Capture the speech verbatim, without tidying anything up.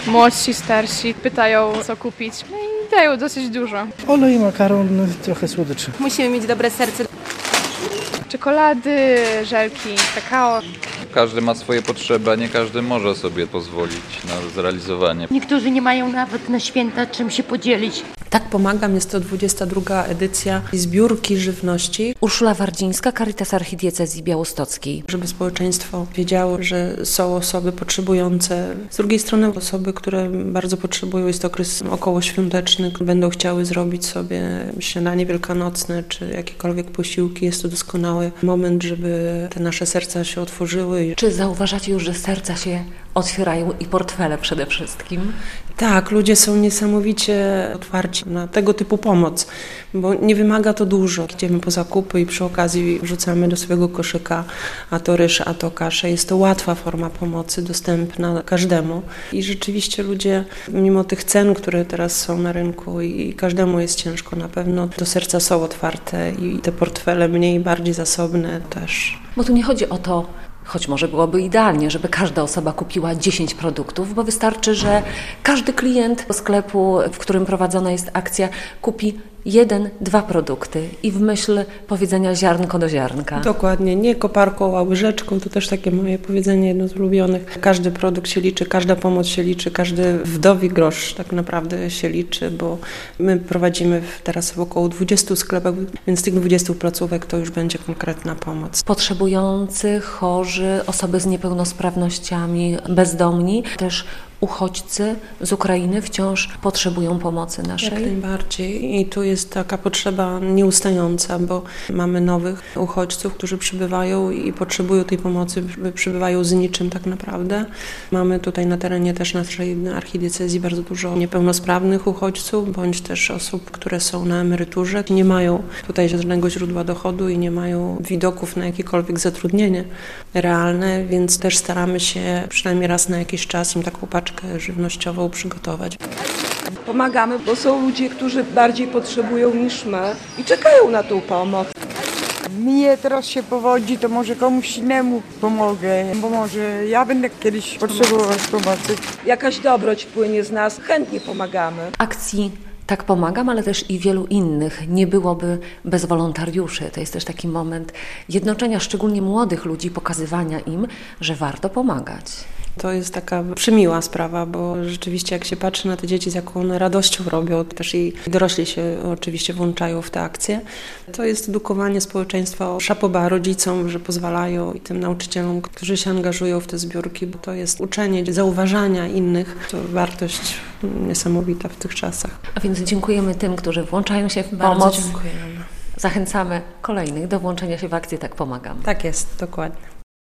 Młodsi, starsi pytają, co kupić. No i dają dosyć dużo. Olej, makaron, trochę słodyczy. Musimy mieć dobre serce. Czekolady, żelki, kakao. Każdy ma swoje potrzeby, a nie każdy może sobie pozwolić na zrealizowanie. Niektórzy nie mają nawet na święta czym się podzielić. Tak pomagam, jest to dwudziesta druga edycja zbiórki żywności. Urszula Wardzińska, Caritas Archidiecezji Białostockiej. Żeby społeczeństwo wiedziało, że są osoby potrzebujące. Z drugiej strony osoby, które bardzo potrzebują, jest okres okołoświąteczny, będą chciały zrobić sobie śniadanie wielkanocne czy jakiekolwiek posiłki. Jest to doskonały moment, żeby te nasze serca się otworzyły. Czy zauważacie już, że serca się otwierają i portfele przede wszystkim? Tak, ludzie są niesamowicie otwarci na tego typu pomoc, bo nie wymaga to dużo. Idziemy po zakupy i przy okazji wrzucamy do swojego koszyka a to ryż, a to kaszę. Jest to łatwa forma pomocy, dostępna każdemu. I rzeczywiście ludzie, mimo tych cen, które teraz są na rynku i każdemu jest ciężko, na pewno do serca są otwarte i te portfele mniej, bardziej zasobne też. Bo tu nie chodzi o to, choć może byłoby idealnie, żeby każda osoba kupiła dziesięć produktów, bo wystarczy, że każdy klient sklepu, w którym prowadzona jest akcja, kupi jeden, dwa produkty i w myśl powiedzenia ziarnko do ziarnka. Dokładnie, nie koparką, a łyżeczką, to też takie moje powiedzenie, jedno z ulubionych. Każdy produkt się liczy, każda pomoc się liczy, każdy wdowi grosz tak naprawdę się liczy, bo my prowadzimy teraz w około dwudziestu sklepach, więc z tych dwudziestu placówek to już będzie konkretna pomoc. Potrzebujący, chorzy, osoby z niepełnosprawnościami, bezdomni, też uchodźcy z Ukrainy wciąż potrzebują pomocy naszej. Jak najbardziej. I tu jest taka potrzeba nieustająca, bo mamy nowych uchodźców, którzy przybywają i potrzebują tej pomocy, przybywają z niczym tak naprawdę. Mamy tutaj na terenie też naszej archidiecezji bardzo dużo niepełnosprawnych uchodźców, bądź też osób, które są na emeryturze. Nie mają tutaj żadnego źródła dochodu i nie mają widoków na jakiekolwiek zatrudnienie realne, więc też staramy się przynajmniej raz na jakiś czas im taką paczkę żywnościową przygotować. Pomagamy, bo są ludzie, którzy bardziej potrzebują niż my i czekają na tą pomoc. Mnie teraz się powodzi, to może komuś innemu pomogę, bo może ja będę kiedyś potrzebować pomocy. Jakaś dobroć płynie z nas, chętnie pomagamy. Akcji Tak pomagam, ale też i wielu innych nie byłoby bez wolontariuszy. To jest też taki moment jednoczenia szczególnie młodych ludzi, pokazywania im, że warto pomagać. To jest taka przymiła sprawa, bo rzeczywiście jak się patrzy na te dzieci, z jaką one radością robią, też i dorośli się oczywiście włączają w te akcje, to jest edukowanie społeczeństwa, szapoba rodzicom, że pozwalają i tym nauczycielom, którzy się angażują w te zbiórki, bo to jest uczenie, zauważania innych. To wartość niesamowita w tych czasach. A więc dziękujemy tym, którzy włączają się w pomoc. Bardzo dziękujemy. Zachęcamy kolejnych do włączenia się w akcję Tak pomagam. Tak jest, dokładnie.